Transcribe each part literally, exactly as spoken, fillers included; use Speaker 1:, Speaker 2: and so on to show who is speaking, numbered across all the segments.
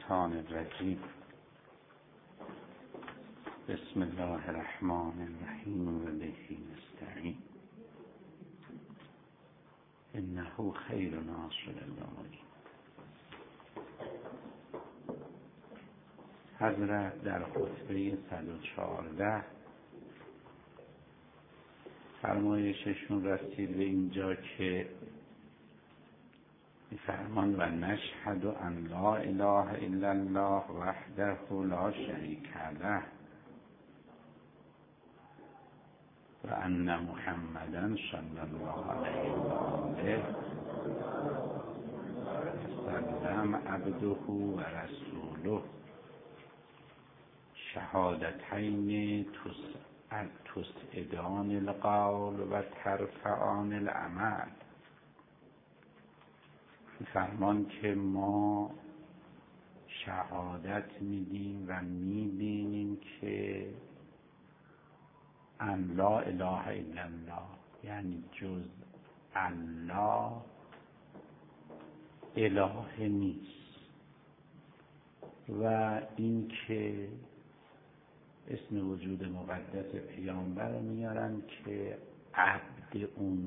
Speaker 1: الشیطان الرجیم. بسم الله الرحمن الرحیم و به نستعین انه خیر ناصر الله. حضرت در خطبه صد و چهارده فرمایششون رسید به اینجا که فرمان و نشهد ان لا اله الا الله وحده لا شریک له و ان محمدا صلی الله علیه و آله وسلم عبده و رسوله شهادتین تسعدان القول و ترفعان العمل. فرمان که ما شهادت میدیم و میبینیم که ان لا اله الا الله، یعنی جز الله اله نیست، و این که اسم وجود مقدس پیامبر میارن که عبد اون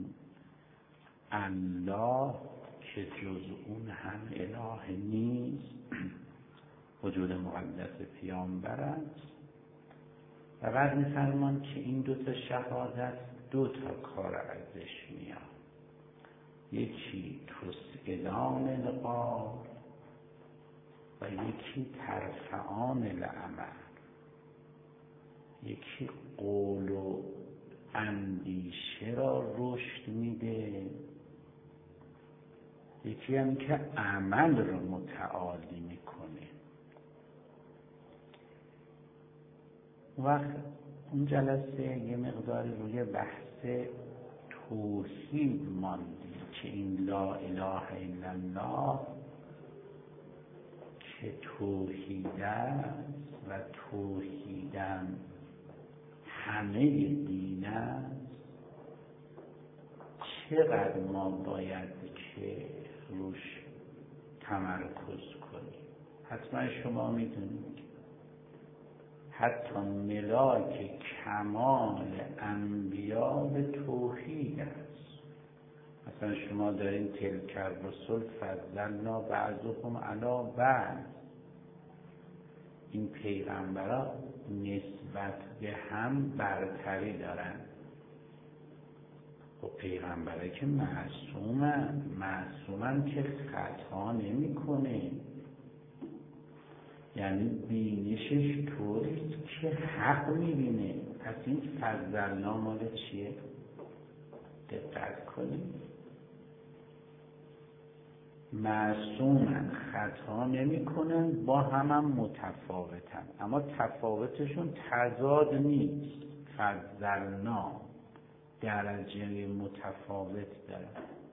Speaker 1: الله که جز اون هم اله نیست وجود مقدس پیامبر است. و بعد می‌فرمان که این دو تا شهادت دو تا کار ازش میاد، یکی تسعدان القول و یکی ترفعان العمل. یکی قول و اندیشه را رشد میده، یکی هم که عمل رو متعالی میکنه. وقت اون جلسه یه مقداری روی بحث توحید ماندیم که این لا اله الا الله که توحید است و توحیدم همه دین است. چقدر ما باید که روش تمرکز کنیم؟ حتما شما میدونید حتی ملاک کمال انبیا به توحید است. مثلا شما دارین تلک الرسل فضلنا بعضهم علی بعض، این پیغمبران نسبت به هم برتری دارن. و پیغمبره که معصومن معصومن که خطا نمی کنه، یعنی بینشش طوریست که حق می بینه. پس این فضلنا مال چیه؟ دقت کنید، معصومن خطا نمی کنن، با هم هم متفاوتن، اما تفاوتشون تضاد نیست. فضلنا درجه متفاوت داره.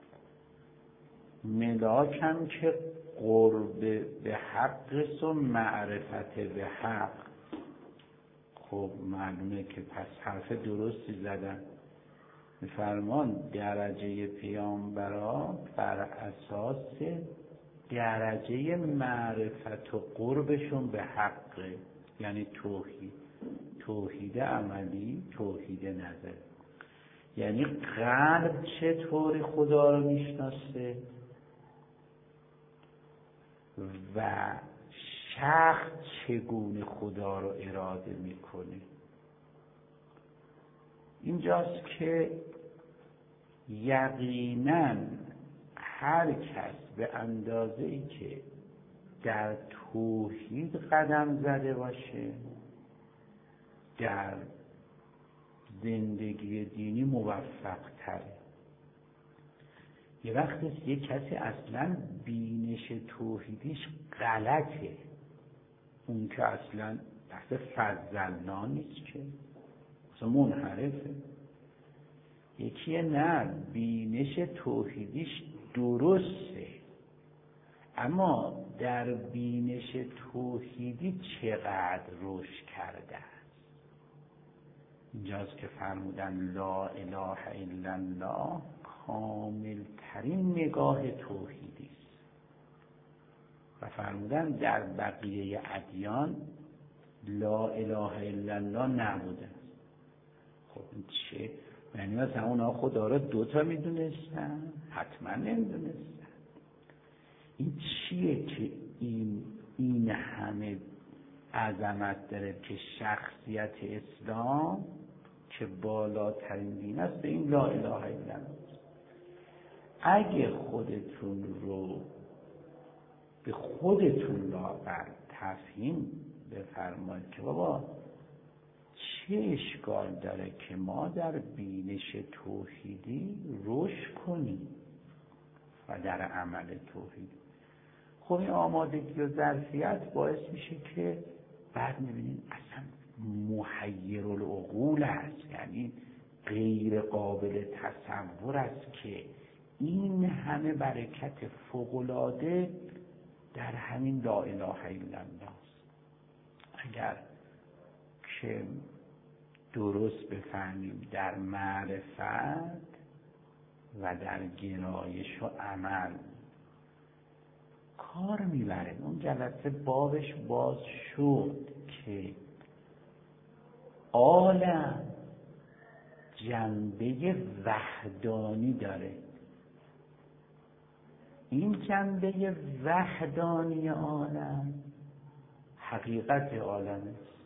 Speaker 1: ملاک هم که قرب به حق و معرفت به حق. خب معلومه که پس حرف درستی زدن. میفرمان درجه پیامبران بر اساس درجه معرفت و قربشون به حق، یعنی توحید، توحید عملی، توحید نظری. یعنی قلب چطوری خدا رو میشناسه و شخص چگونه خدا رو اراده میکنه. اینجاست که یقینا هر کس به اندازه‌ای که در توحید قدم زده باشه در زندگی دینی موفق تره. یه وقتی یه کسی اصلا بینش توحیدیش غلطه، اون که اصلا بحث فضلنا نیست، که اصلا منحرفه. یکی نه بینش توحیدیش درسته، اما در بینش توحیدی چقدر رشد کرده است. اینجاست که فرمودن لا اله الا الله کامل ترین نگاه توحیدی است. و فرمودن در بقیه ادیان لا اله الا الله نبوده. خب این چه؟ یعنی مثلا اونا خدا را دوتا میدونستن؟ حتما نمیدونستن. این چیه که این این همه عظمت داره که شخصیت اسلام که بالاترین دین است به این لا اله الا الله. اگه خودتون رو به خودتون لااقل تفهیم بفرمایید که بابا چه اشکال داره که ما در بینش توحیدی رشد کنیم و در عمل توحیدی. خب این آمادگی و ظرفیت باعث میشه که بعد میبینید اصلا محیر العقول است، یعنی غیر قابل تصور است که این همه برکت فوق‌العاده در همین لا اله الا الله است. اگر که درست بفهمیم در معرفت و در گرایش و عمل کار میبره. اون جلسه بابش باز شد که عالم جنبه وحدانی داره. این جنبه وحدانی عالم حقیقت عالم است.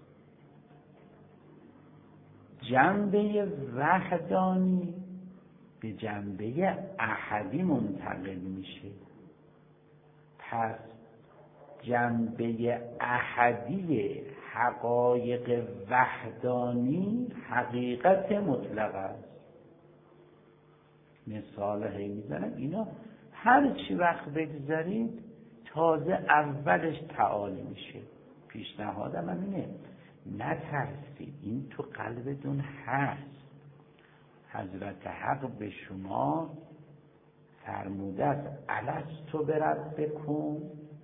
Speaker 1: جنبه وحدانی به جنبه احدی منتقل میشه. پس جنبه احدی حقایق وحدانی حقیقت مطلق است. مثال هی میزنم، اینا هر چی وقت بگذارید تازه اولش تعالی میشه. پیشنهادم هم اینه نترسید، این تو قلبتون هست. حضرت حق به شما فرموده است الستو بربکم،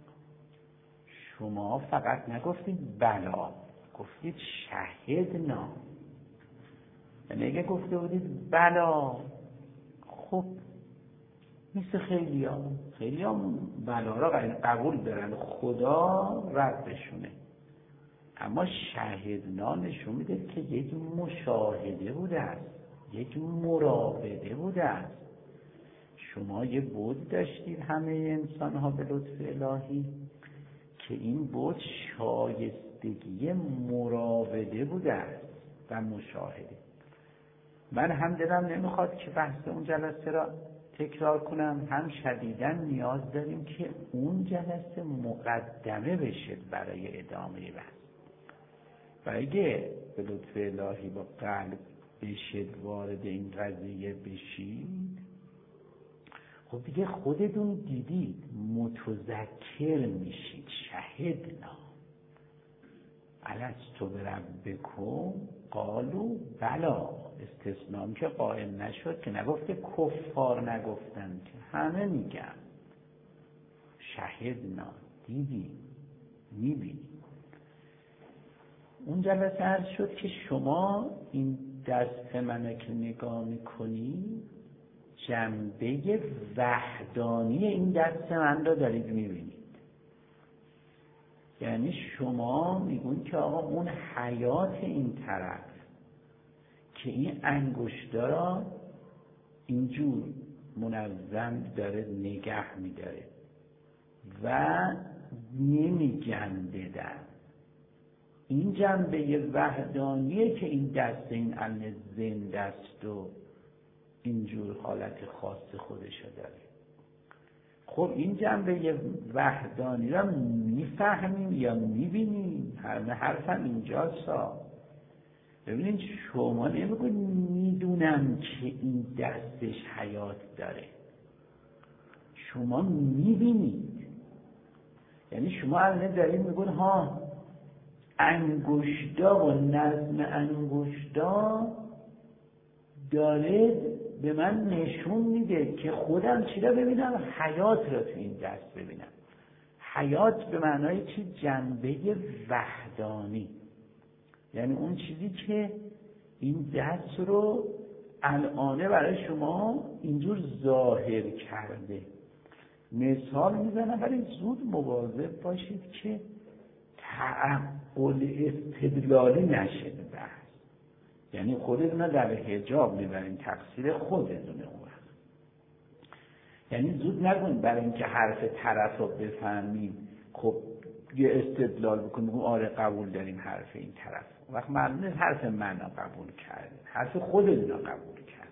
Speaker 1: شما فقط نگفتید بلا، گفتید شهدنا. یعنی اگه گفته بودید بلا، خب مثل خیلی ها خیلی ها بلا را قبول دارن، خدا ردشونه. اما شهدنا نشون میده که یک مشاهده بوده است، یک مراقبه بوده است. شما یه بود داشتید همه انسان ها به لطف الهی که این بود شایستگی مراقبه بوده است و مشاهده. من هم دلم نمیخواد که بحث اون جلسه را تکرار کنم، هم شدیداً نیاز داریم که اون جلسه مقدمه بشه برای ادامه بحث. و اگه به لطف الهی با قلب بشید وارد این قضیه بشید، خب دیگه خودتون دیدید متذکر میشید. شهدنا الستو بربکم قالوا بلا، استثنام که قائل نشد که نگفته کفار نگفتن که همه میگن شهدنا، دیدی میبینی. اون جلسه عرض شد که شما این دست منو که نگاه میکنی جنبه وحدانی این دست من رو دارید میبینید. یعنی شما میگون که آقا اون حیات این طرف که این انگشتا را اینجور منظم داره نگه میداره و نمیگنددن، این جنبه وحدانیه که این دست این علم زنده است و اینجور حالت خاص خودشو داره. خب این جنبه وحدانی را میفهمیم یا میبینیم؟ همه حرفم اینجاست. ببینید شما نمیگوید میدونم که این دستش حیات داره، شما میبینید. یعنی شما الان دارید میگون ها انگشتا و نظم انگشتا داره به من نشون میده که خودم چی را ببینم؟ حیات را تو این دست ببینم. حیات به معنای چی؟ جنبه وحدانی، یعنی اون چیزی که این دست رو الانه برای شما اینجور ظاهر کرده. مثال میزنم ولی زود مواظب باشید که تعقل استدلالی نشه بحث. یعنی خودتون در حجاب میبرین، تقصیر خودتونه اون وقت. یعنی زود نگوین برای اینکه حرف طرف رو بفهمین خب یه استدلال بکنیم آره قبول داریم حرف این طرف، وقت معلومه حرف من رو قبول کردیم، حرف خودتون رو قبول کرد.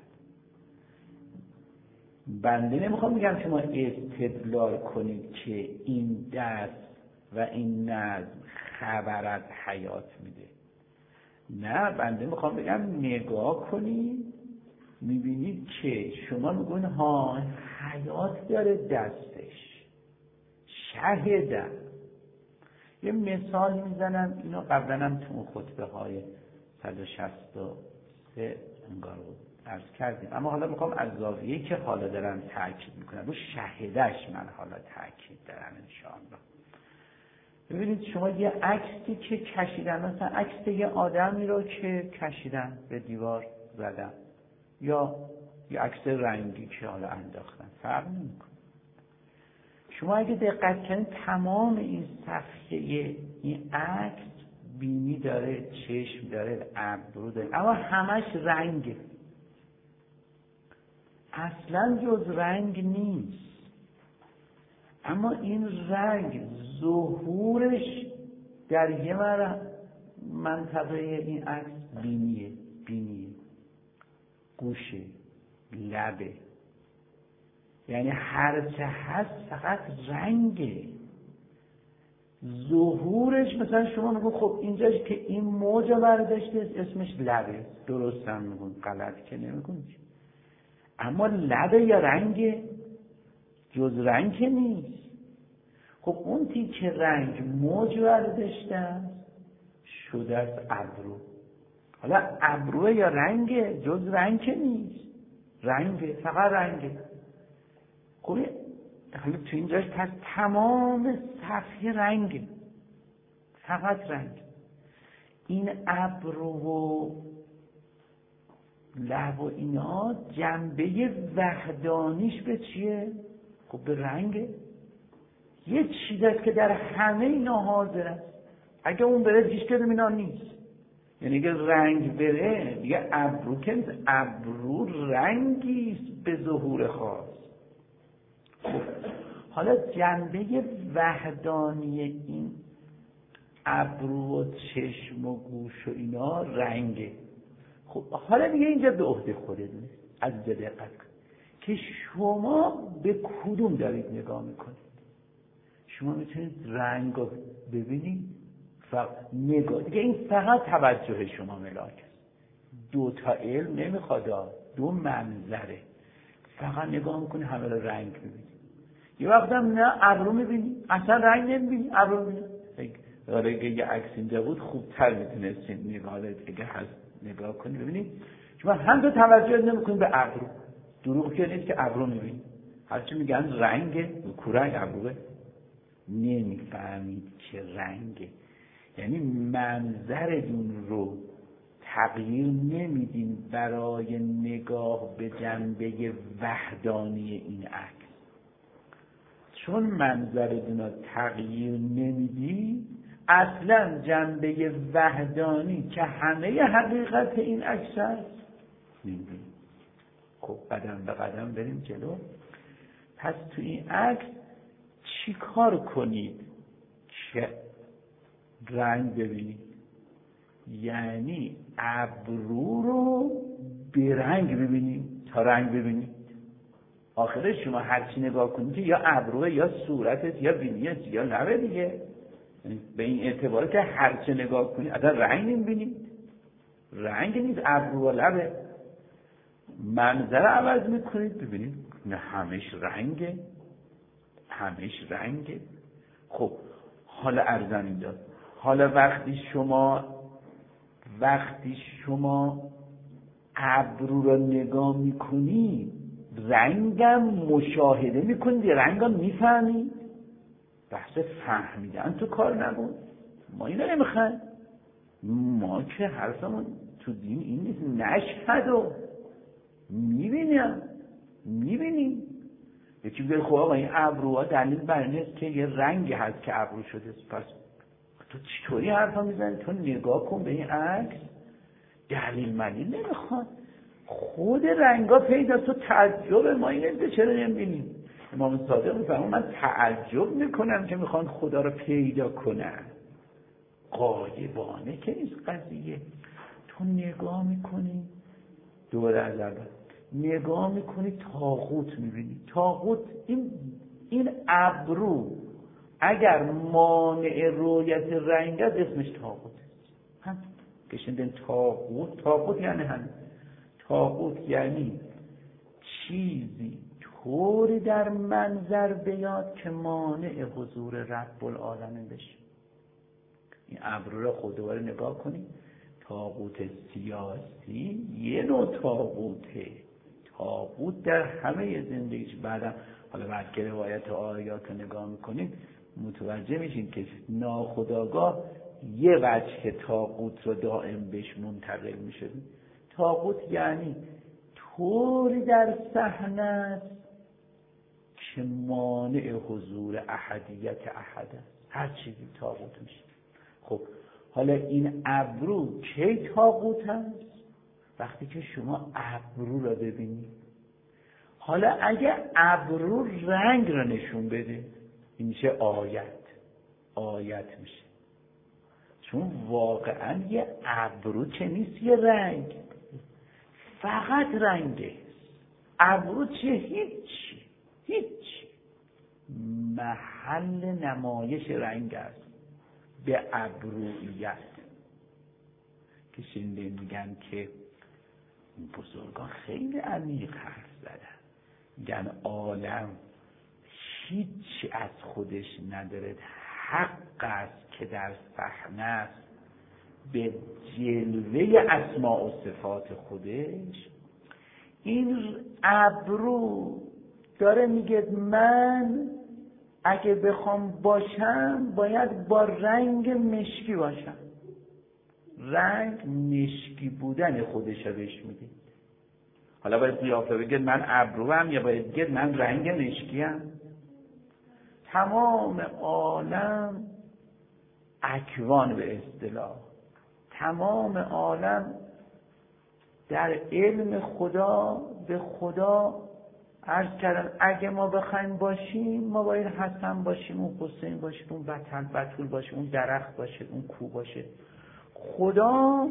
Speaker 1: بنده نمیخوام بگم شما استدلال کنید که این دست و این نظم خبر از حیات میده. نه، بنده میخوام بگم نگاه کنید میبینید که شما میگوین ها حیات داره دستش، شهده. یه مثال میزنم، اینو قبلا هم تو خطبه های صد و شصت و سه انگار بود عرض کردیم، اما حالا میخوام از زاویه‌ای که حالا دارم تاکید میکنم رو شهدش من حالا تاکید دارم انشاءالله. ببینید شما یه عکسی که کشیدن، مثلا عکس یه آدمی رو که کشیدن به دیوار زدن، یا یه عکس رنگی که حالا انداختن، فرق نمیکنه. شما اگه دقت کنید تمام این صفحه این عکس بینی داره، چشم داره، ابرو داره، اما همش رنگه، اصلا جز رنگ نیست. اما این رنگ ظهورش در یه منطقه این عکس بینیه، بینیه، گوشه، لبه، یعنی هرچه هست فقط رنگه. ظهورش مثلا شما میگون خب اینجاش که این موج برداشته اسمش لبه، درست هم میگون، غلط که نمیگون، اما لبه یا رنگه، جز رنگ که نیست. خب اون تیکه رنگ موج برداشته شده است ابرو. حالا ابروه یا رنگه، جز رنگ که نیست، رنگه، فقط رنگه. خب حالا تو اینجاش پس تمام صفحه رنگه، فقط رنگ. این ابرو و لب و اینا جنبه وحدانیش به چیه؟ خب به رنگه. یه چیز است که در همه اینا حاضر است. اگه اون بره هیچ کدوم اینا نیست. یعنی اگه رنگ بره دیگه ابرو که نیست، ابرو رنگیست به ظهور خاص. خب حالا جنبه وحدانی این ابرو و چشم و گوش و اینا رنگه. خب حالا دیگه اینجا به عهده خودتونه، از اینجا دقت کن که شما به کدوم دارید نگاه میکنید. شما میتونید رنگ رو ببینید، فقط نگاه دیگه، این فقط توجه شما ملاک است. دو تا علم نمیخواد، دو منظره. فقط نگاه میکنی همه رو رنگ میبینی. یه وقت هم نه ابرو میبینی اصلا رنگ نمیبینی، ابرو میبینی. اگه یه عکس اینجا بود خوبتر میتونستین نگاه اگه هست نگاه کنی ببینید. شما هم تو توجه نمیکنید به ابرو، دروغ که نیست که ابرو میبینید، هرچی میگن رنگه، کورنگ ابروه، نمیفهمید که رنگه. یعنی منظرتون رو تغییر نمیدین برای نگاه به جنبه وحدانی این عکس. چون منظرتون رو تغییر نمیدی، اصلا جنبه وحدانی که همه حقیقت این عکس است نمیدین. خب قدم به قدم بریم جلو. پس تو این عکس چی کار کنید که رنگ ببینید؟ یعنی ابرو رو به رنگ ببینید تا رنگ ببینید. آخرش شما هرچی نگاه کنید یا ابروه یا صورتت یا بینیت یا لبه دیگه، به این اعتباره که هرچی نگاه کنید اصلا رنگ نمیبینید، رنگ نیست، ابرو و لبه. منظر عوض میکنید ببینید نه همش رنگه، همش رنگه. خب حالا ارزن داد، حالا وقتی شما وقتی شما ابرو رو نگاه میکنید رنگم مشاهده میکنید، رنگم میفهمید. بحث فهمیدن تو کار نبود، ما اینو نمیخوایم. ما که حرفمون تو دین این نیست، نشهد و میبینیم میبینیم یکی میگه خب آقا این ابروها دلیل بر این است که یه رنگی هست که ابرو شده. پس تو چطوری حرفا میزنی؟ تو نگاه کن به این عکس، دلیل ملیل نمیخواد، خود رنگا پیدا. تو تعجب ما اینه چرا نمیبینیم؟ امام صادق میفرمون من تعجب میکنم که میخوان خدا رو پیدا کنن. غایبانه که نیست قضیه. تو نگاه میکنی دوباره از اول نگاه میکنی طاغوت میبینی. طاغوت این این ابرو اگر مانع رویت رنگ است اسمش طاغوت هم کشیدن. طاغوت طاغوت یعنی هم طاغوت یعنی چیزی طوری در منظر بیاد که مانع حضور رب العالمین بشه. این ابرو را خود دوباره نگاه کنید. طاغوت سیاسی یه نوع طاغوته. طاغوت در همه زندگیش. بعدم حالا بعد که روایت آیات رو نگاه میکنید متوجه میشین که ناخودآگاه یه وجه طاغوت رو دائم بهش منتقل میشه. طاغوت یعنی طوری در صحنه است که مانع حضور احدیت احد است. هر چیزی طاغوت میشه. خب حالا این ابرو کی طاغوت است؟ وقتی که شما ابرو را ببینید. حالا اگه ابرو رنگ را نشون بده این میشه آیت. آیت میشه. چون واقعا یه ابرو که نیست یه رنگ، فقط رنگه. ابرو چیه؟ هیچی هیچی. محل نمایش رنگ است به ابرویت. که شنیده میگن که بزرگان خیلی عمیق حرف زدن. میگن عالم هیچی از خودش نداره، حق است که در صحنه است به جلوه اسماء و صفات خودش. این ابرو داره میگه من اگه بخوام باشم باید با رنگ مشکی باشم. رنگ مشکی بودن خودش رو بهش میده. حالا باید قیافه بگه من ابروام یا باید بگه من رنگ مشکیم؟ تمام عالم اکوان به اصطلاح، تمام عالم در علم خدا به خدا عرض کردن اگه ما بخوایم باشیم ما باید حسن باشیم، اون حسین باشیم، اون بطل بطول باشیم، اون درخت باشه، اون کو باشه. خدا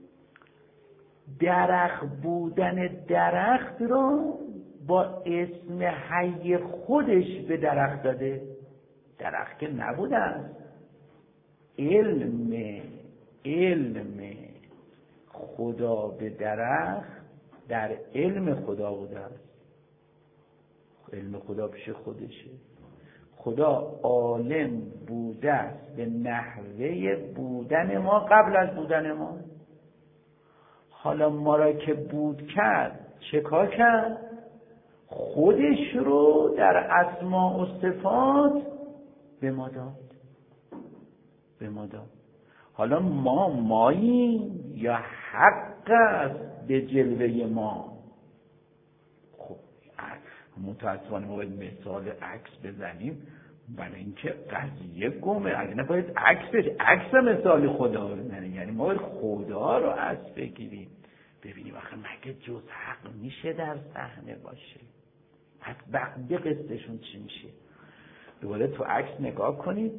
Speaker 1: درخت بودن درخت رو با اسم حی خودش به درخت داده. درخت که نبوده است. علم علم خدا به درخت در علم خدا بوده است. علم خدا پیش خودشه. خدا عالم بوده است به نحوه بودن ما قبل از بودن ما. حالا ما را که بود کرد چه کار کرد؟ خودش رو در اسماء و صفات به ما داد. به ما داد. حالا ما ماییم یا حق است به جلوه ما؟ خب متاسفانه ما باید مثال عکس بزنیم برای اینکه قضیه گمه. اگه نه باید عکسش عکس مثال خدا رو بزنیم. یعنی ما باید خدا رو عکس بگیریم ببینیم آخه مگه جز حق میشه در صحنه باشه؟ پس بقیه قصدشون چی میشه؟ دوباره تو عکس نگاه کنید.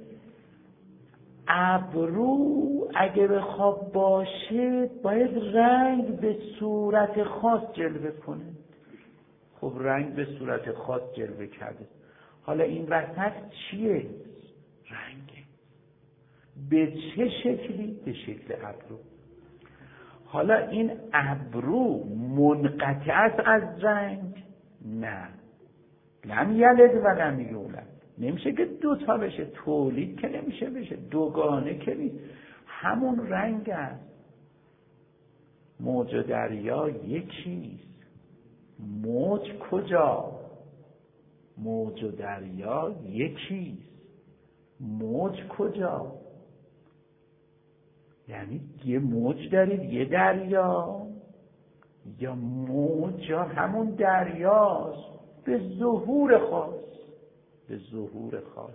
Speaker 1: ابرو اگه بخواد باشه باید رنگ به صورت خاص جلوه کنه. خب رنگ به صورت خاص جلوه کرده. حالا این وسط چیه؟ رنگه. به چه شکلی؟ به شکل ابرو. حالا این ابرو منقطع است از رنگ؟ نه. لم یلد و لم یولد. نمیشه که دوتا بشه. تولید که نمیشه بشه. دوگانه که نیست. همون رنگ است. موج دریا یکیست. موج کجا؟ موج دریا یکیست. موج کجا؟ یعنی یه موج دارید یه دریا، یا موج یا همون دریاست. به ظهور خاص، به ظهور خاص.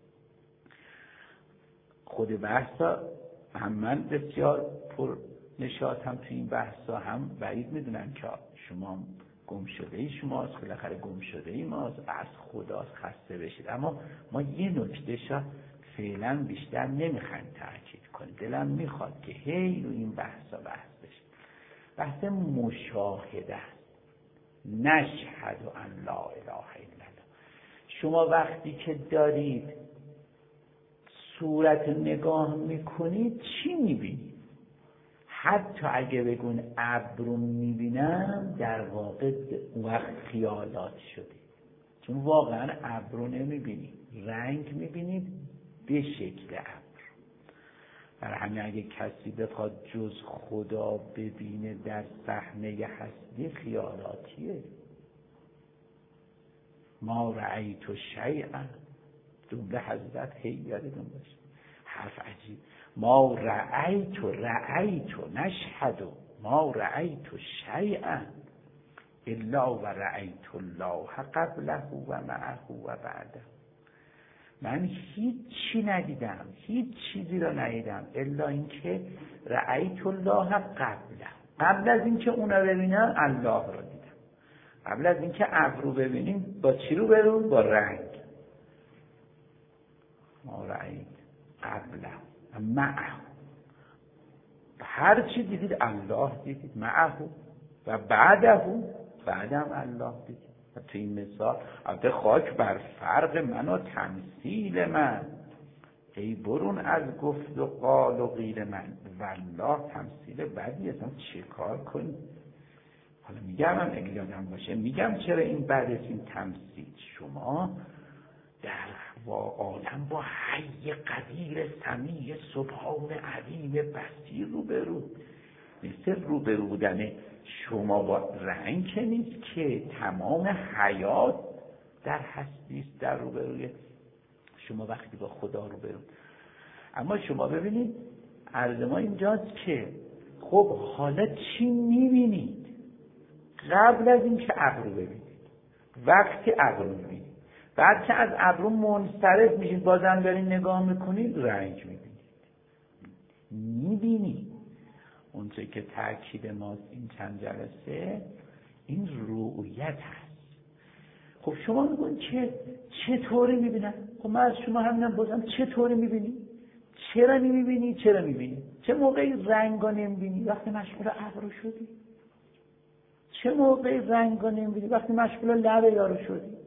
Speaker 1: خود بحثا هم من بسیار پر نشاطم تو این بحثا، هم بعید میدونم که شما گم شده ای شماست، بالاخره گم شده ای ماست، از خداست خسته بشید. اما ما یه نکته شا فعلا بیشتر نمیخوایم تاکید کنیم، دلم میخواد که هی رو این بحثا بحث بشه. بحث مشاهده است. نشهد ان لا اله الا الله. شما وقتی که دارید صورت نگاه میکنید چی میبینید؟ حتی اگه بگون ابر رو میبینم، در واقع اون وقت خیالات شده، چون واقعا ابر رو نمیبینید، رنگ میبینید به شکل ابر. برای همین اگه کسی بخواد جز خدا ببینه در صحنه هستی، خیالاتیه. ما رأیت شیئا، جمله حضرت هی یادتون باشه، حرف عجیب. ما رأیت رأیت نشهد ما رأیت شیئا الا و رأیت الله قبله و معه و بعده. من هیچ چی ندیدم، هیچ چیزی را ندیدم الا اینکه رأیت الله قبله، قبل از اینکه اونا ببینم الله را دیدم. قبل از اینکه ابر رو ببینیم با چی رو برون؟ با رنگ. ما رأیت قبله معه، هر چی دیدید الله دیدید، معه و بعده، بعدم الله دیدید. و تو این مثال البته خاک بر فرق من و تمثیل من، ای برون از گفت و قال و غیر من، والله تمثیل بدی اصلا چه کار کنی؟ حالا میگم هم اگه یادم باشه میگم چرا این بعد این تمثیل. شما در عالم با حی قدیر سمیع سبحان علیم بصیر روبرو، مثل روبرو بودن شما با رنگ که نیست که، تمام حیات در هستی است در روبروی شما وقتی با خدا روبرو. اما شما ببینید عرض ما اینجاست که خب حالا چی میبینید؟ قبل از این که ابر رو ببینید، وقتی ابر رو میبینید، بعد که از ابر منصرف میشید بازم دارین نگاه میکنید، رنگ میبینید. میبینید اون چه که تأکید ماست این چند جلسه، این رؤیت هست. خب شما میگون که چطوری میبینن؟ خب من از شما همینم بازم چطوری میبینی؟ چرا نمیبینی؟ چرا میبینی؟ چه موقعی رنگا نمیبینی؟ وقتی مشغول ابر شدی. چه موقعی رنگا نمیبینی؟ وقتی مشغول لب یارو شدی.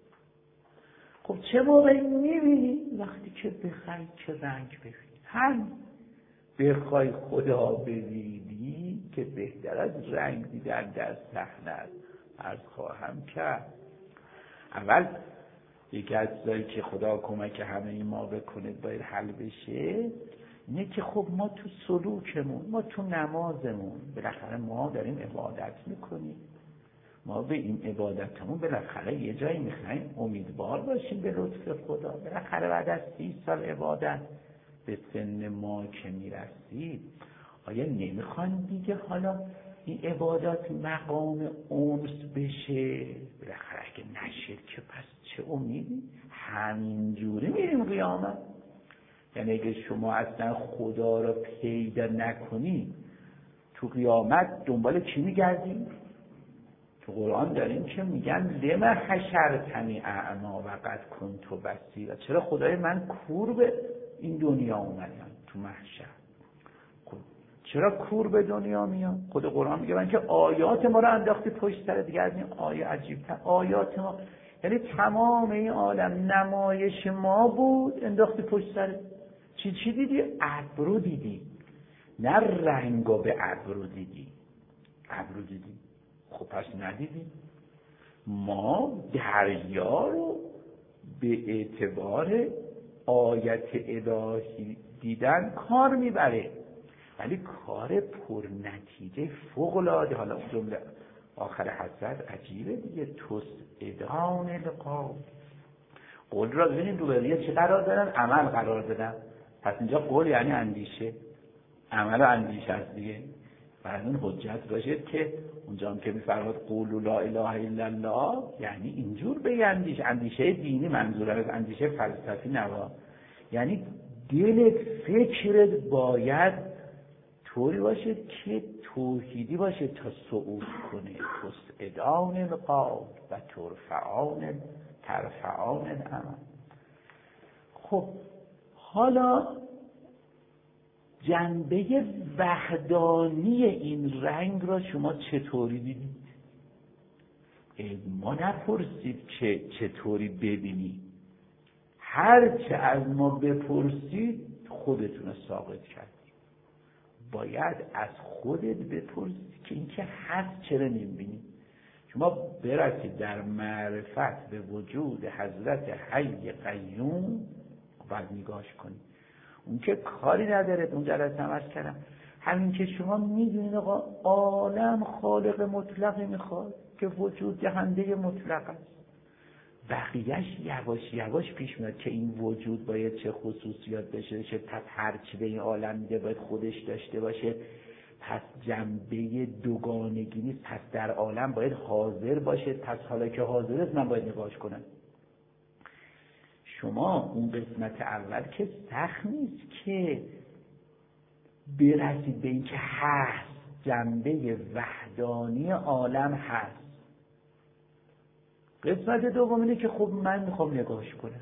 Speaker 1: خب چه موقعی میبینی؟ وقتی که بخوای که رنگ ببینی. هم بخوای خدا ببینی که بهتر از رنگ دیدن در صحنه است. عرض خواهم کرد اول یکی از چیزایی که خدا کمک همه این ما بکنه باید حل بشه اینه که خب ما تو سلوکمون، ما تو نمازمون بالاخره ما داریم عبادت میکنیم، ما به این عبادتمون بالاخره یه جایی میخوایم امیدوار باشیم به لطف خدا. بالاخره بعد از سی سال عبادت به سن ما که میرسید، آیا نمیخوایم دیگه حالا این عبادات مقام انس بشه؟ بالاخره اگه نشه که پس چه امیدی؟ همینجوری میریم قیامت. یعنی اگه شما اصلا خدا را پیدا نکنی تو قیامت دنبال چی میگردی؟ تو قرآن داریم که میگن لما حشرتنی اعما و قد کنت بصیرا، چرا خدای من کور به این دنیا اومدم تو محشر؟ خب چرا کور به دنیا میاد؟ خود قرآن میگه من که آیات ما رو انداختی پشت سر دیگه. از این آیه عجیب‌تر، آیات ما یعنی تمام این عالم نمایش ما بود، انداختی پشت سر. چی چی دیدی؟ ابرو دیدی، نه رنگو به ابرو دیدی. ابرو دیدی، خب پس ندیدی. ما دریا رو به اعتبار آیت الهی دیدن کار میبره، ولی کار پر نتیجه فوق العاده. حالا اون جمله آخر حضرت عجیبه دیگه، توس ادان القول. قول را ببینید روبروی چه قرار دادن؟ عمل قرار دادن. پس اینجا قول یعنی اندیشه، عمل و اندیشه است دیگه. برای اون حجت باشه که اونجا هم که میفرماد قولوا لا اله الا الله، یعنی اینجور بیندیش، اندیشه دینی منظورم از اندیشه فلسفی نوا، یعنی دلت فکرت باید طوری باشه که توحیدی باشه تا صعود کنه. تسعدان القول و ترفعان ترفعان العمل. خب حالا جنبه وحدانی این رنگ را شما چطوری دیدید؟ ما نپرسید که چطوری ببینید، هر چه از ما بپرسید خودتون رو ساقط کردید. باید از خودت بپرسید که این که هست چرا نمیبینید. شما برسید در معرفت به وجود حضرت حی قیوم باید نگاش کنید. اون که کاری نداره، اون جلسه هم عرض کردم، همین که شما میدونید آقا عالم خالق مطلقی میخواد که وجود دهنده مطلق است، بقیهش یواش یواش پیش میاد که این وجود باید چه خصوصیات داشته باشه، پس هر چی به این عالم میده باید خودش داشته باشه، پس جنبه دوگانگی نیست، پس در عالم باید حاضر باشه، پس حالا که حاضر است من باید نگاش کنم. شما اون قسمت اول که سخت نیست که برسید به این که هست، جنبه وحدانی عالم هست. قسمت دوم اینه که خب من میخوام نگاش کنم.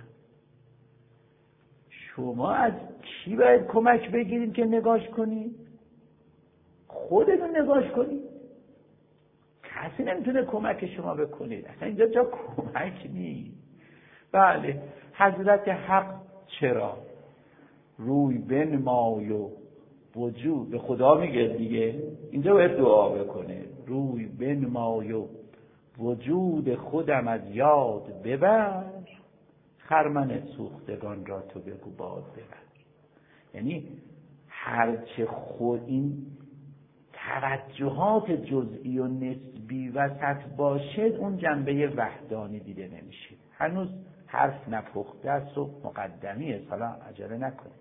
Speaker 1: شما از کی باید کمک بگیرید که نگاش کنید؟ خودتون نگاش کنید. کسی نمیتونه کمک شما بکنید، اصلا اینجا جا کمک نیست. بله حضرت حق چرا روی بنمای و وجود به خدا میگه دیگه، اینجا باید دعا بکنه، روی بنمای و وجود خودم از یاد ببر، خرمن سوختگان را تو بگو باد ببر. یعنی هرچه خود این توجهات جزئی و نسبی وسط باشد اون جنبه وحدانی دیده نمیشه. هنوز حرف نپخته است و مقدمیه، حالا عجله نکنیم.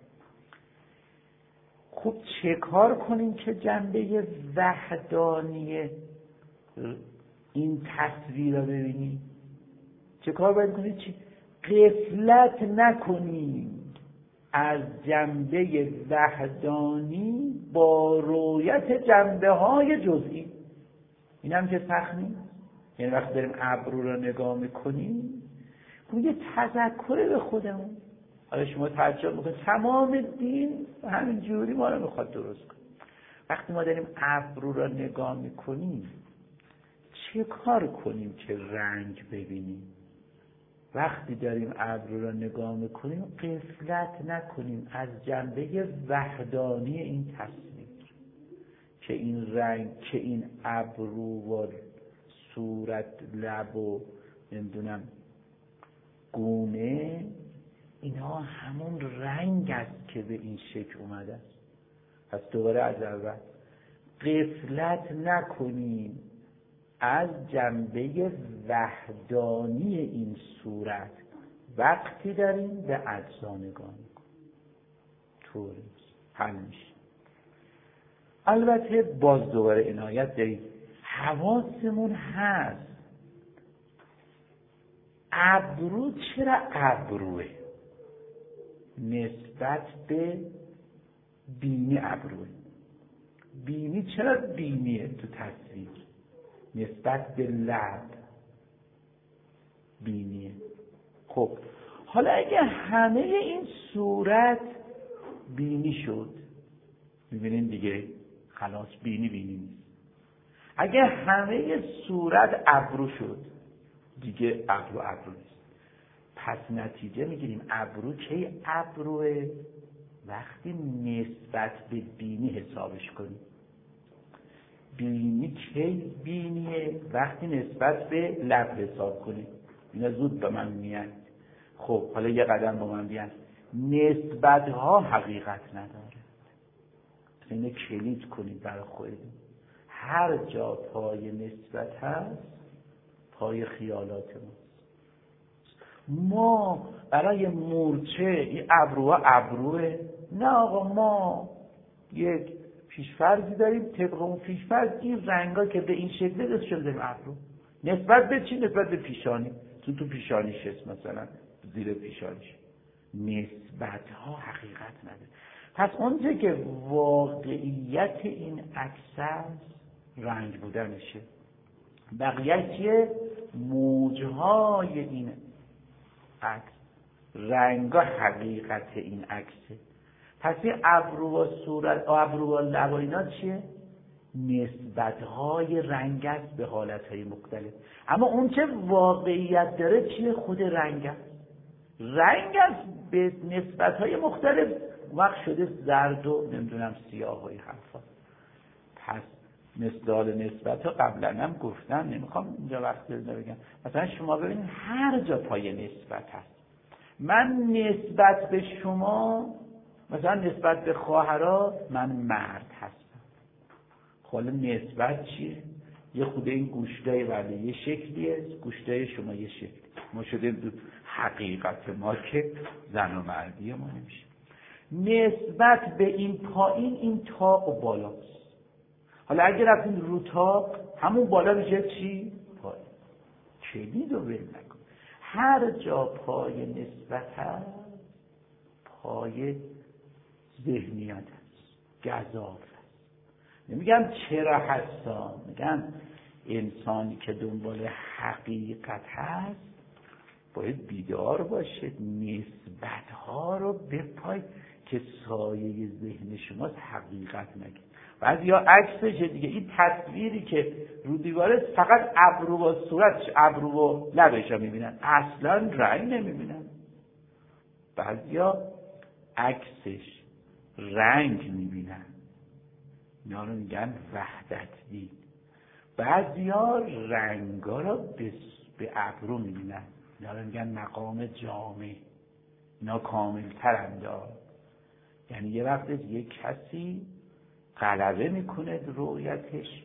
Speaker 1: خب چه کار کنیم که جنبه وحدانی این تصویر رو ببینیم؟ چه کار باید کنیم؟ چی؟ غفلت نکنیم از جنبه وحدانی با رویت جنبه های جزئی. این هم که سخت نیست. یعنی وقتی داریم ابرو رو نگاه میکنیم یه تذکر به خودمون. حالا شما تعجب میکنید تمام دین همین جوری ما رو میخواد درست کنه. وقتی ما داریم ابرو رو نگاه میکنیم چه کار کنیم که رنگ ببینیم؟ وقتی داریم ابرو رو نگاه میکنیم غفلت نکنیم از جنبه وحدانی این تصویر، که این رنگ، که این ابرو و صورت، لب و نمیدونم گونه، اینا همون رنگ است که به این شکل اومده است. پس دوباره از اول غفلت نکنیم از جنبه وحدانی این صورت وقتی داریم به اجزا نگاه میکنیم. طوری حل میشه. البته باز دوباره عنایت داریم، حواسمون هست ابرو چرا ابروه نسبت به بینی، ابروه بینی چرا بینیه تو تصویر نسبت به لب بینیه. خب حالا اگه همه این صورت بینی شد، میبینین دیگه خلاص بینی بینی نیست. اگه همه صورت ابرو شد دیگه ابرو ابرو نیست. پس نتیجه میگیریم ابرو کی ابروه؟ وقتی نسبت به بینی حسابش کنیم. بینی کی بینیه؟ وقتی نسبت به لب حساب کنیم. اینا زود به من میاد. خب حالا یه قدم با من بیان. نسبت ها حقیقت نداره. اینو کلید کنید برای خودتون. هر جا پای نسبت هست پای خیالات ما. ما برای مورچه این ابروها ابروه؟ نه آقا، ما یک پیشفرضی داریم، طبق اون پیشفرض این رنگا که به این شکل دست شده داریم ابرو. نسبت به چی؟ نسبت به پیشانی. تو تو پیشانیش هست مثلا، زیر پیشانیش. نسبت ها حقیقت نداره. پس اونجا که واقعیت این عکس رنگ بودنشه، بقیه چیه؟ موجهای این عکس، رنگا حقیقت این عکسه. پس این ابرو و صورت، ابرو و لب و اینا چیه؟ نسبت‌های رنگ است به حالت‌های مختلف. اما اون چه واقعیت داره چیه؟ خود رنگ است. رنگ است به نسبت‌های مختلف وقت شده زرد و نمیدونم سیاه و این حرفا. پس مثال نسبت ها قبلا هم گفتم، نمیخوام اینجا وقت بگم. مثلا شما ببینید هر جا پای نسبت هست. من نسبت به شما، مثلا نسبت به خواهرها من مرد هستم. حالا نسبت چیه؟ یه خود این گوشتای ولی یه شکلیه، گوشتای شما یه شکلی. ما شده حقیقت ما که زن و مردی ما نمیشه. نسبت به این پایین این تاق و بالاست. حالا اگر رفتیم رو تاق، همون بالا میشه چی؟ پایین. کلید رو ول نکن. هر جا پای نسبت هست پای ذهنیت هست، گزاف هست. نمیگم چرا هستن، میگم انسانی که دنبال حقیقت هست باید بیدار باشه، نسبت ها رو بپای که سایه ذهن شماست حقیقت نگید. بعد یا عکسشه دیگه، این تصویری که رو دیواره فقط ابرو و صورت، ابرو و لبش رو میبینن، اصلا رنگ نمیبینن. بعضیا عکسش رنگ میبینن، اینا رو میگن وحدت دید. بعضیا رنگا رو به ابرو میبینن، اینا رو میگن مقام جامع، اینا کامل ترند. یعنی یه وقت یه کسی غلبه میکنه رؤیتش،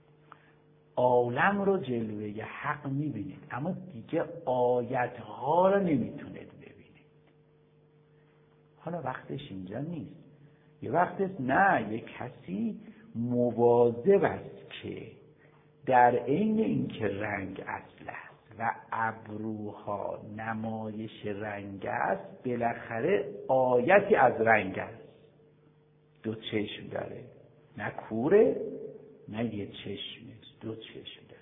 Speaker 1: عالم رو جلوه حق میبینید اما دیگه آیتها رو نمیتونید ببینید. حالا وقتش اینجا نیست. یه وقت نه، یه کسی مواظب است که در عین اینکه رنگ اصل است و ابروها نمایش رنگ است، بالاخره آیتی از رنگ است. دو چشم داره، نه کوره نه یه چشمه، دو چشم داره.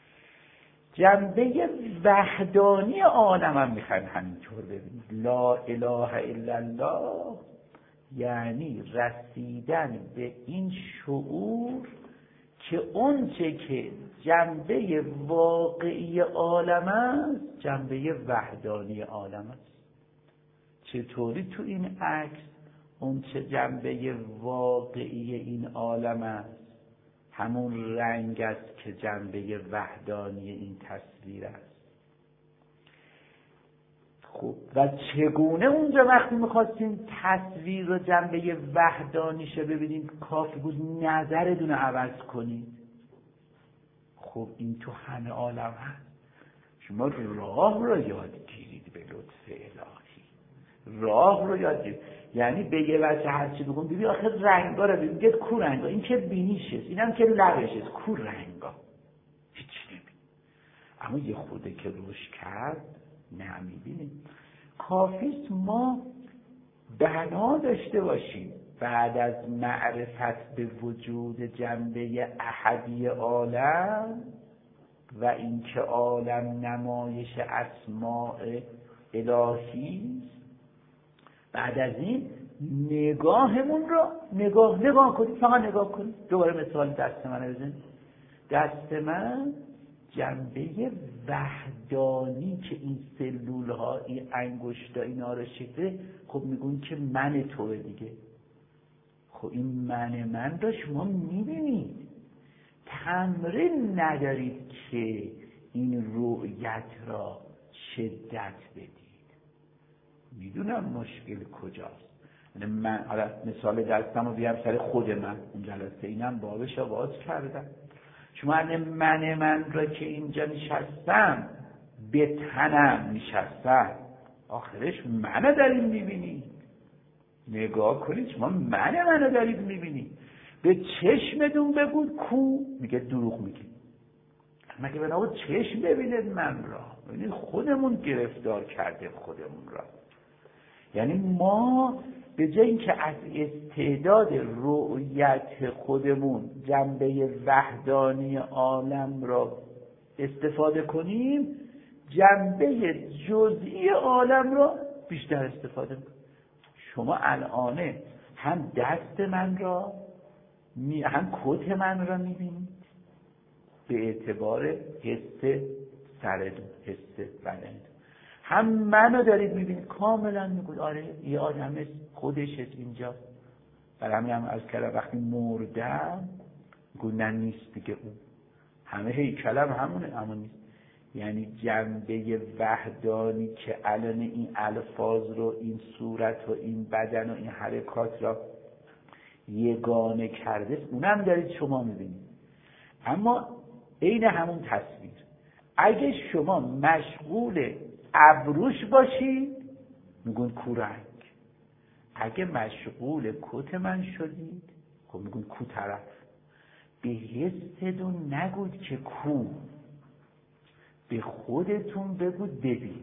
Speaker 1: جنبه وحدانی عالم هم میخوایم همینطور ببینید. لا اله الا الله یعنی رسیدن به این شعور که اون چه که جنبه واقعی عالم است جنبه وحدانی عالم است. چطوری تو این عکس اون چه جنبه واقعی این عالم است همون رنگ است که جنبه وحدانی این تصویر است. خب و چگونه اونجا وقتی میخواستیم تصویر رو جنبه وحدانیشه ببینیم کافی بود نظرتون رو عوض کنید؟ خب این تو همه عالم هست. شما راه رو یاد گیرید به لطف الهی، راه رو یاد گیرید. یعنی به یه وجه هرچی بگم ببین آخر رنگا رو ببین، میگه کو رنگا، این که بینیشه، اینم که لبشه، کو رنگا هیچ نمیبینی. اما یه خوده که روش کرد نه میبینیم. کافیست ما بنا داشته باشیم بعد از معرفت به وجود جنبه احدی عالم و اینکه عالم نمایش اسماء الهی، بعد از این نگاهمون رو نگاه نگاه کنید، فقط نگاه کنید. دوباره مثال دست من بزنید. دست من جنبه وحدانی که این سلول ها این انگشتا اینا رو شکله، خب میگون که من توه دیگه. خب این من من رو شما میبینید، تمرین ندارید که این رؤیت را شدت بدید. میدونم مشکل کجاست. من حالا مثال دستم رو بیارم سر خود من، اون جلسه اینم بابش آغاز کردم. شما من من را که اینجا نشستم به تنم نشستم، آخرش منو دارید میبینید. نگاه کنید، شما من منو دارید میبینید. به چشمتون بگو کو، میگه دروغ میگی. مگه به نوع چشم ببینید من را، ببینید خودمون گرفتار کرده خودمون را. یعنی ما به جای اینکه از استعداد رؤیت خودمون جنبه وحدانی عالم را استفاده کنیم، جنبه جزئی عالم را بیشتر استفاده کنیم. شما الانه هم دست من را هم کت من را میبینید به اعتبار حس سرتون، حس بدنتون، هم منو دارید میبینید کاملا میگوید آره یه آدم خودش اینجا. برای همین هم از کلم وقتی مردم گو نه نیست دیگه، اون همه هیکلم همونه اما نیست. یعنی جنبه وحدانی که الان این الفاظ رو، این صورت و این بدن و این حرکات را یگانه کرده، اونم دارید شما میبینید. اما عین همون تصویر اگه شما مشغول ابروش باشید میگون کو رنگ، اگه مشغول کت من شدید خب میگون کو طرف. به حستون نگوید که کو، به خودتون بگوید ببین.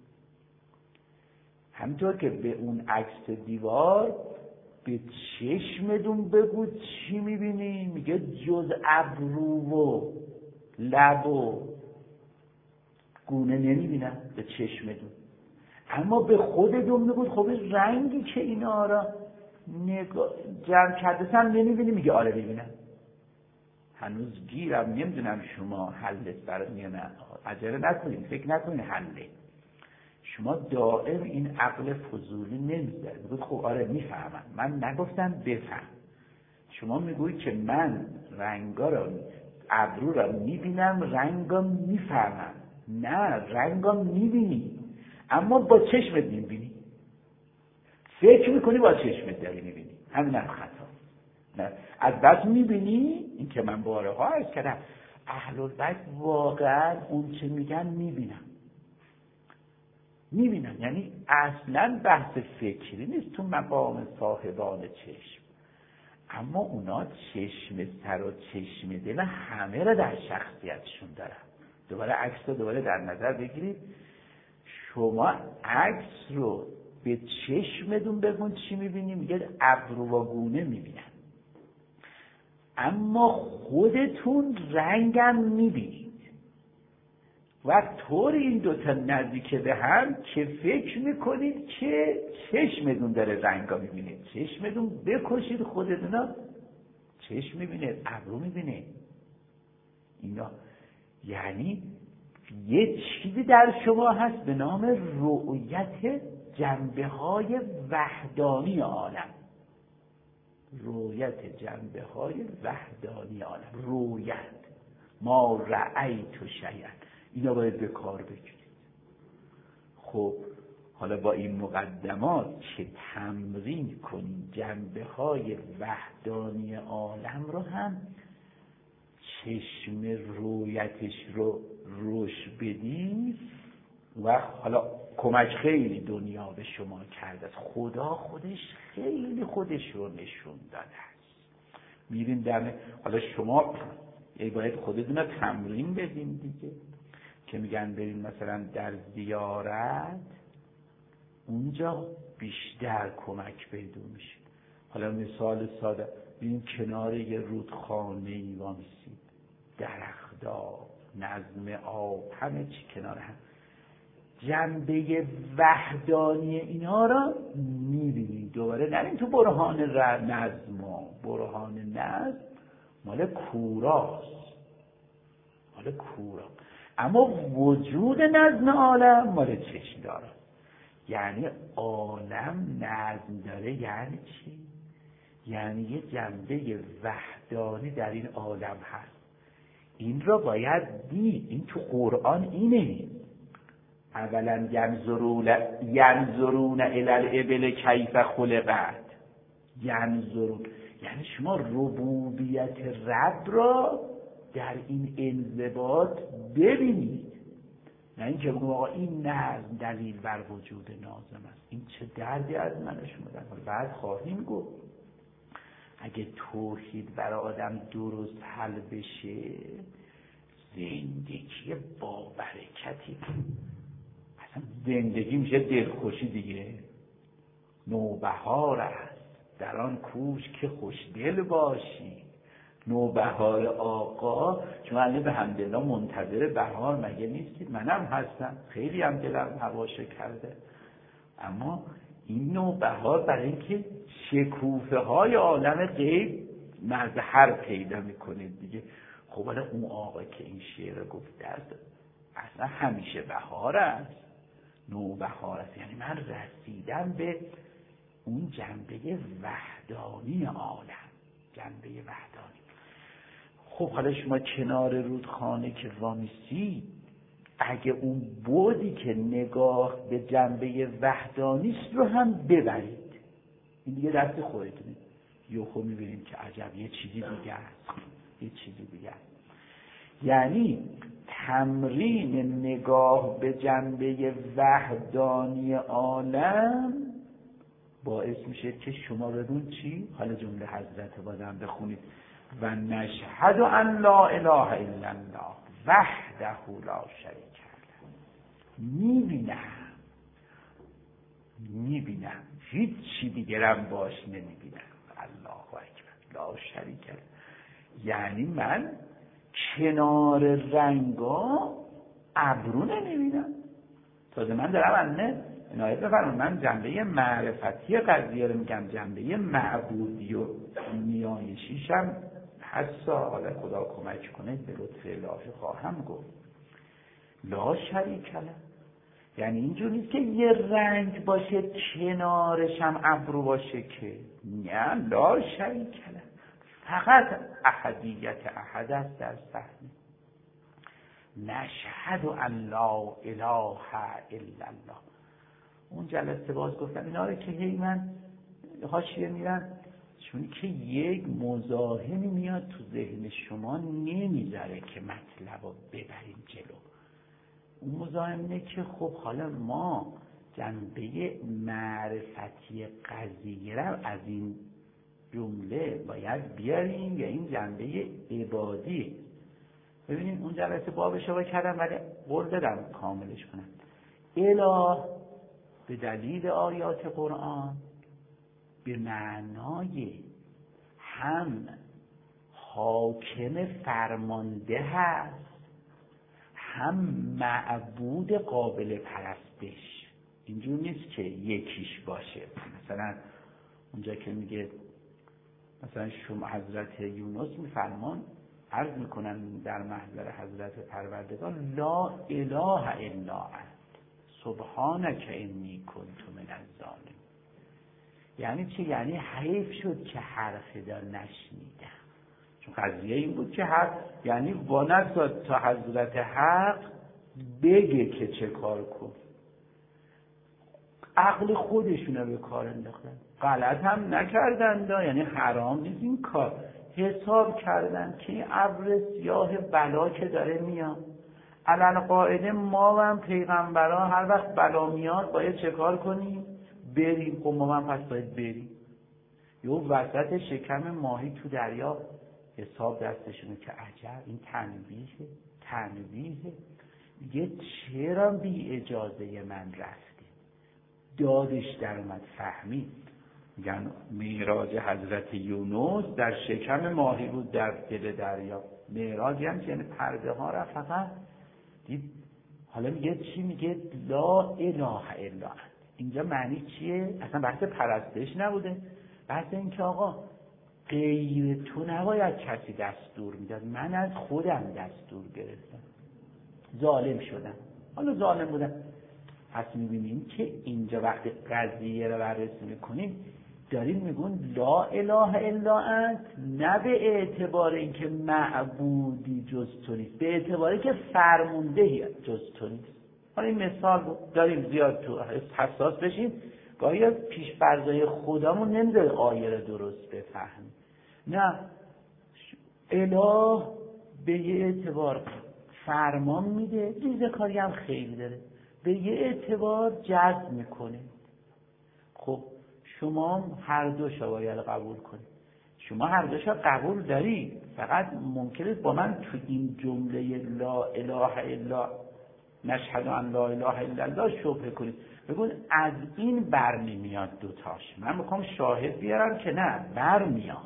Speaker 1: همطور که به اون عکس دیوار به چشمتون بگوید چی میبینی، میگه جز ابرو و لب و گونه نمیبینم به چشمتون. اما به خودتون بگوید خب رنگی که اینا را نگاه جمع کرده هم نمیبینی، میگه آره ببینم. هنوز گیرم نمیدونم شما حلت برای یا نه، عجله نکنید، فکر نکنید حله. شما دائم این عقل فضولی نمیذارید، بگید خب آره میفهمم، من نگفتم بفهم. شما میگویید که من رنگا را ابرو را میبینم، رنگا میفهمم. نه، رنگا میبینی اما با چشمت نمیبینی، فکر میکنی با چشمت داری میبینی، همین هم خطا. نه، از بس میبینی. این که من بارها عرض کردم اهل البیت واقعا اون چه میگن میبینم میبینم یعنی اصلا بحث فکری نیست تو مقام صاحبان چشم. اما اونا چشم سر و چشم دل همه را در شخصیتشون دارن. دوباره عکس رو دوباره در نظر بگیرید. شما عکس رو به چشمتون بگون چی میبینی، میگه ابرو و گونه میبینن، اما خودتون رنگم میبینید. و طور این دوتا نزدیک به هم که فکر میکنید که چشمتون داره رنگا میبینید. چشمتون بکشید خودتون چشم میبینید، ابرو میبینید. اینا یعنی یه چیزی در شما هست به نام رؤیت جنبه های وحدانی عالم. رؤیت جنبه های وحدانی عالم، رؤیت ما رأیت شیئا، اینا باید به کار بگیرید. خب حالا با این مقدمات که تمرین کنید جنبه های وحدانی عالم رو هم چشم رؤیتش رو روش بدید و حالا کمک خیلی دنیا به شما کرده است. خدا خودش خیلی خودش رو نشون داده است. میریم در حالا شما باید خودتون رو تمرین بدین دیگه، که میگن بریم مثلا در زیارت، اونجا بیشتر کمک پیدا میشه. حالا مثال ساده، ببین کنار یه رودخانه‌ای وایسید، درخت‌ها، نظم آب، همه چی کنار هم، جنبه وحدانی اینا را میبینید. دوباره نرین تو برهان نظم و برهان نظم مال کوراست، مال کورا، اما وجود نظم عالم مال چشم داره. یعنی عالم نظم داره یعنی چی؟ یعنی یه جنبه وحدانی در این عالم هست. این را باید دید. این تو قرآن اینه. اولا ینظرون ینظرون الی الابل کیف خلقت. ینظرون یعنی شما ربوبیت رب را در این انضباط ببینید، نه اینکه بگم آقا این نظم دلیل بر وجود ناظم است. این چه دردی از من شما در بعد خواهیم گفت. اگه توحید برای آدم درست حل بشه زندگی با برکتی، اصلا زندگی میشه دلخوشی دیگه. نوبهار است در آن کوش که خوشدل باشی. نوبهار آقا، شما الان به حمدالله منتظر بهار مگه نیستید؟ منم هستم، خیلی هم دلم هواشه کرده، اما این نوبهار برای اینکه شکوفه های عالم غیب مظهر پیدا میکنه دیگه. خب حالا اون آقا که این شعر گفته است اصلا همیشه بهار است، نوبهار است، یعنی من رسیدم به اون جنبه وحدانی عالم، جنبه وحدانی. خب حالا شما کنار رودخانه که وامیسی، اگه اون بودی که نگاه به جنبه وحدانیست رو هم ببرید، این دیگه دست خودتونه، یهو میبینیم که عجب یه چیزی دیگه است، یه چیزی دیگه است. یعنی تمرین نگاه به جنبه وحدانی عالم باعث میشه که شما بدون چی؟ حالا جمله حضرت بازم بخونید: و نشهد ان لا اله الا الله وحده لا شریک له. میبینم میبینم هیچ چی دیگرم باش نمیبینم. الله اکبر، لا شریک له. یعنی من کنار رنگا ابرو نمیبینم. تازه من دارم انه عنایت بفرمایید، من جنبه معرفتی قضیه رو میگم، جنبه معبودی و نیایشیشم حسا، حالا خدا کمک کنه به لطف الهی خواهم گفت. لا شریک له، یعنی اینجور نیست که یه رنگ باشه کنارش هم ابرو باشه، که نه، لا شریک له، فقط احدیت احد است در صحنه. نشهد ان لا اله الا الله. اون جلسه باز گفتم اینا رو که هی من حاشیه میرن، چون که یک مزاحمی میاد تو ذهن شما نمیذاره که مطلب رو ببریم جلو. اون مزاحم اینه که خب حالا ما جنبه معرفتی قضیه رو از این جمله باید بیاریم یا این جنبه عبادی. ببینید اون جلسه بابش رو کردم ولی قول دادم کاملش کنم. اله به دلیل آیات قرآن به معنای هم حاکم فرمانده هست، هم معبود قابل پرستش. اینجور نیست که یکیش باشه. مثلا اونجا که میگه مثلا شما حضرت یونس میفرمان، عرض میکنن در محضر حضرت پروردگار: لا اله الا انت سبحانک انی کنت من الظالمین. یعنی چی؟ یعنی حیف شد که حرف دا نشنیدم، چون قضیه این بود که حق، یعنی وانساد تا حضرت حق بگه که چه کار کن. عقل خودشونه به کار انداختن، غلط هم نکردن دا، یعنی حرام نیست این کار. حساب کردن که این ابر سیاه بلا که داره میاد، علل قاعده ما هم پیغمبران هر وقت بلا میاد باید چه کار کنیم؟ بریم. خب ما هم پس باید بریم. یه وسط شکم ماهی تو دریا حساب دستشونه که عجب این تنبیهه تنبیهه دیگه، چرا بی اجازه من رفتی؟ دادش در اومد، فهمید. میگن معراج حضرت یونس در شکم ماهی بود، در دل دریا. معراج هم یعنی پرده ها را فقط دید. حالا میگه چی؟ میگه لا اله الا انت. اینجا معنی چیه؟ اصلا بحث پرستش نبوده، بحث این که آقا غیر تو نباید کسی دستور میداد، من از خودم دستور گرفتم، ظالم شدم. حالا ظالم بودم. پس میبینیم که اینجا وقتی قضیه رو بررسی میکنیم داریم میگون لا اله الا انت، نه به اعتبار اینکه معبودی جز تو نیست، به اعتباری که فرموندهی جز تو نیست. حالا این مثال داریم زیاد تو حساس بشیم، گاهی پیش فرضای خودمون نمیذاره آیه رو درست بفهمیم. نه، اله به یه اعتبار فرمان میده، ریزه کاری هم خیلی داره، به یه اعتبار جذب میکنه. خب شما هر دو شواید قبول کنید. شما هر دوشا قبول داری، فقط ممکنه با من تو این جمله لا اله الا نشهد ان لا اله الا الله شبهه کنید. بگون از این برمی میاد دوتاش. من میخوام شاهد بیارم که نه برمیاد.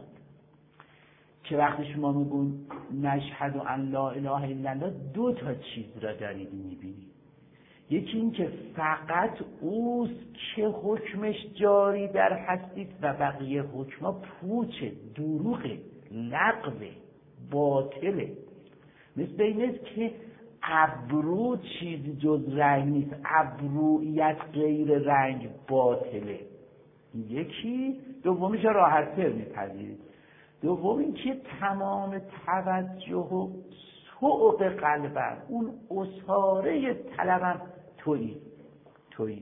Speaker 1: که وقتی شما میگون نشهد ان لا اله الا الله دو تا چیز را دارید میبینید. یکی این که فقط اوست که حکمش جاری در هستید و بقیه حکما پوچه، دروغه، لغوه، باطله. مثل این است که ابرو چیزی جز رنگ نیست، ابرویت غیر رنگ باطله. یکی دومیش راحت تر میپذیرید. دوم این که تمام توجه و سوق قلبم، اون اساره طلبم تویی تویی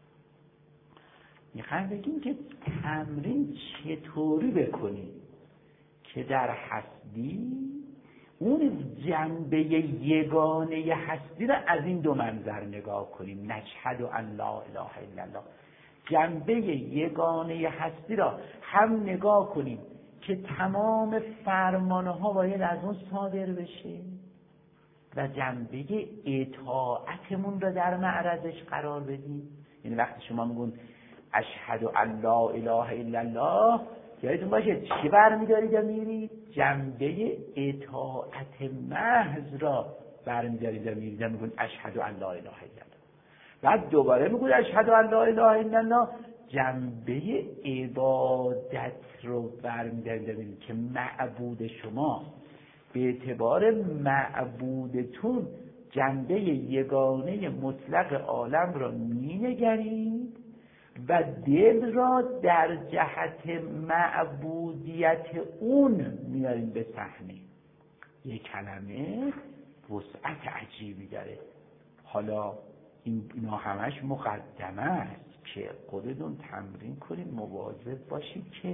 Speaker 1: میخوایم بگیم که تمرین چطوری بکنی که در هستی اون جنبه یگانه هستی را از این دو منظر نگاه کنیم. نشهد ان لا اله الا الله، جنبه یگانه هستی را هم نگاه کنیم که تمام فرمانه ها باید از اون صادر بشه و جنبه اطاعتمون را در معرضش قرار بدیم. یعنی وقتی شما میگون اشهد ان لا اله الا الله، یادتون باشه چی برمیدارید و میرید؟ جنبه اطاعت محض را برمیدارید و میرید و میگون اشهد ان لا اله الا الله. بعد دوباره میگون اشهد ان لا اله الا الله، جنبه عبادت رو برمیدارید و میرید که معبود شما به اعتبار معبودتون جنبه یگانه مطلق عالم را مینگرید و دل را در جهت معبودیت اون میاریم به صحنه. یک کلمه وسعت عجیبی داره. حالا این اینا همش مقدمه است که خودتون تمرین کنید، مواظب باشید که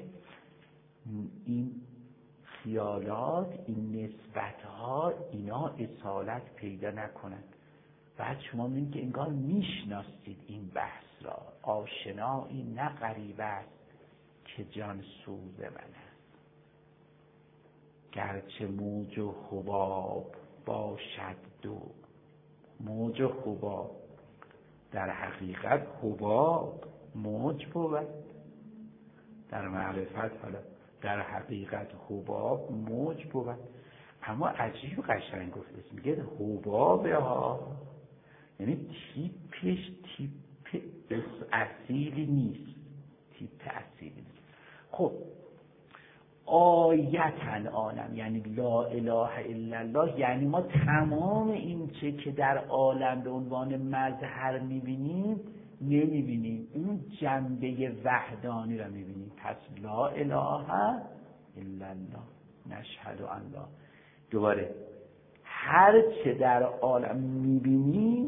Speaker 1: این خیالات، این نسبت‌ها اینا اصالت پیدا نکنند. بعد شما میگید که انگار میشناسید این بحث را، آشنایی نه غریب است که جان سوز من است. گرچه موج و حباب باشد دو، موج و حباب در حقیقت حباب موج بود، در معرفت حالا در حقیقت حباب موج بود. اما عجیب قشنگ گفته است، میگه حبابه ها، یعنی تیپش تیپ اصیلی نیست، تیپ اصیلی نیست. خب آیتن عالم یعنی لا اله الا الله، یعنی ما تمام این چه که در عالم به عنوان مظهر میبینیم نمیبینیم، اون جنبه وحدانی را میبینیم. پس لا اله الا الله نشهد ان لا، دوباره هر چه در عالم میبینیم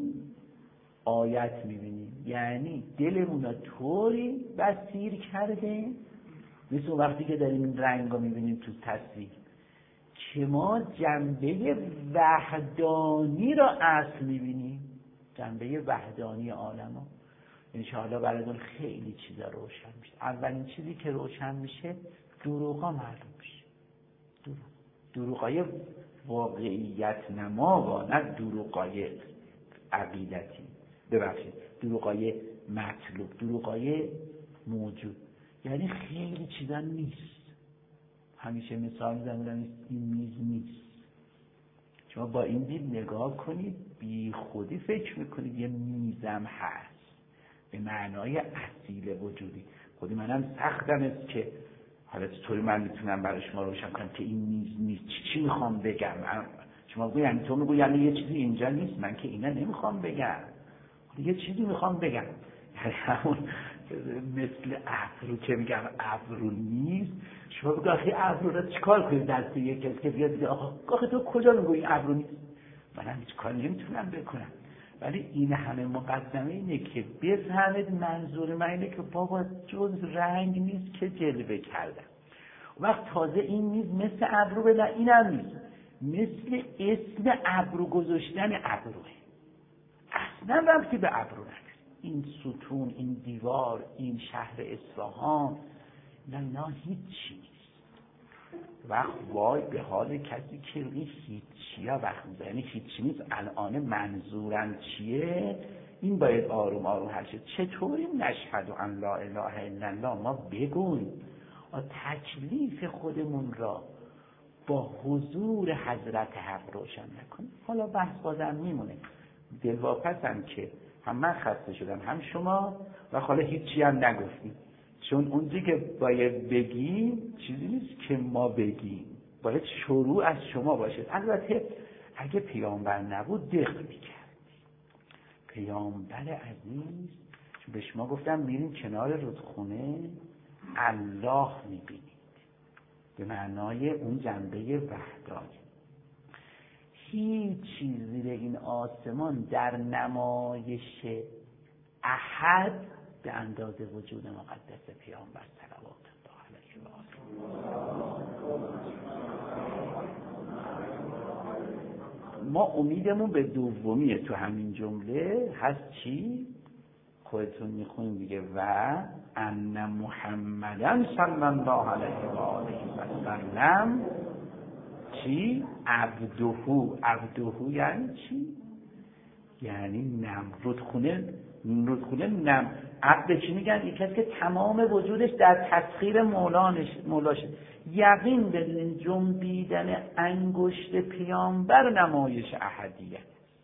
Speaker 1: آیت میبینیم، یعنی دلمون را طوری بصیر کرده، مثل وقتی که داریم این رنگ رو میبینیم تو تصویر، که ما جنبه وحدانی را اصل میبینیم، جنبه وحدانی عالم ها. انشاءالله براتون خیلی چیزا روشن میشه. اولین چیزی که روشن میشه دروغا معلوم میشه. دروغ دروغای واقعیت نما و نه دروغای عقیدتی، ببخشید دروغای مطلوب، دروغای موجود، یعنی خیلی چیزا نیست. همیشه مثال میزنم این میز نیست، شما با این دید نگاه کنید بی خودی فکر میکنید یه میزم هست به معنای اصیل وجودی. خودی منم سختم است که حالا چطوری من میتونم برای شما روشن کنم که این میز نیست، چی, چی میخوام بگم؟ شما بگو یعنی تو میگو یعنی یه چیزی اینجا نیست، من که اینا نمیخوام بگم، یه چیزی میخوام بگم. یعنی همون مثل ابرو که میگم ابرو نیست، شما بگو آخه ابرو را چیکار کنید دست یک کسی که بیاد بگه آخه تو کجا میگو این ابرو نیست؟ منم هیچ کار نمیتونم بکنم. ولی این همه مقدمه اینه که بفهمید منظور من اینه که بابا جز رنگ نیست که جلوه کردم. وقت تازه این نیست مثل ابرو بده، این هم نیست مثل اسم ابرو گذاشتن ابروه، اصلا ربطی به ابرو نداره. این ستون، این دیوار، این شهر اصفهان، نه نه هیچ چیز. وقت وای به حال کسی که این هیچیه وقت میزه، یعنی هیچی نیست. الان منظورم چیه؟ این باید آروم آروم حل شد. چطوری نشهد ان لا اله الا الله؟ ما بگویم تکلیف خودمون را با حضور حضرت حق روشن نکنیم. حالا بحث بازم میمونه. دلواپسم که هم من خسته شدم هم شما و حالا هیچی هم نگفتیم، چون اونجایی که باید بگیم چیزی نیست که ما بگیم، باید شروع از شما باشه. البته اگه پیامبر نبود دق میکرد. پیامبر عزیز چون به شما گفتم میریم کنار رودخونه الله میبینید به معنای اون جنبه وحدانی. هیچ چیز زیر این آسمان در نمایش احد به اندازه وجود مقدس پیامبر صلوات الله علیه و آله. ما امیدمون به دومیه تو همین جمله هست. چی؟ خودتون میخونید دیگه. و ان محمدن صلی الله علیه و آله و سلم چی؟ عبدهو. عبدهو یعنی چی؟ یعنی نم. رودخونه رودخونه نم. عبد چی میگن؟ یک کسی که تمام وجودش در تسخیر مولانش مولاشه. یقین بدین جنبیدن انگشت پیامبر نمایش احدیت.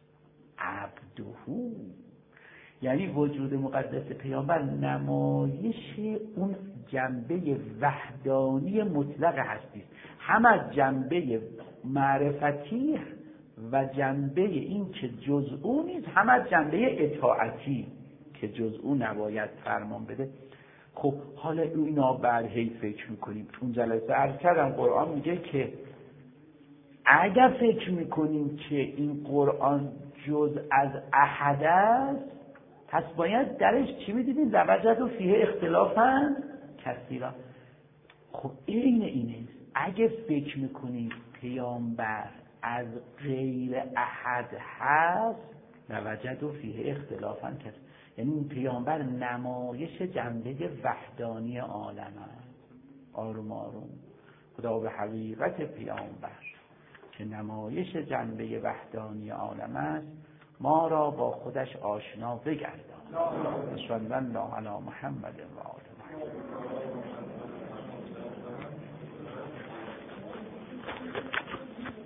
Speaker 1: عبدهو یعنی وجود مقدس پیامبر نمایش اون جنبه وحدانی مطلق هستی، هم از جنبه معرفتی و جنبه این که جز او نیست، هم از جنبه اطاعتی که جز او نباید فرمان بده. خب حالا اینا بعد هی فکر میکنیم. اون جلسه عرض کردم قرآن میگه که اگر فکر میکنیم که این قرآن جز از احد است، پس باید درش چی میدیدیم؟ لوجدوا فیه اختلافا کثیرا. خب این اینه. اگه فکر میکنید پیامبر از غیر احد هست، لوجدوا فیه اختلافا کثیرا، یعنی این پیامبر نمایش جنبه وحدانی عالم است. آروم آروم خدا به حقیقت پیامبر که نمایش جنبه وحدانی عالم است ما را با خودش آشنا بگردان. صلی الله علی محمد و آله محمد.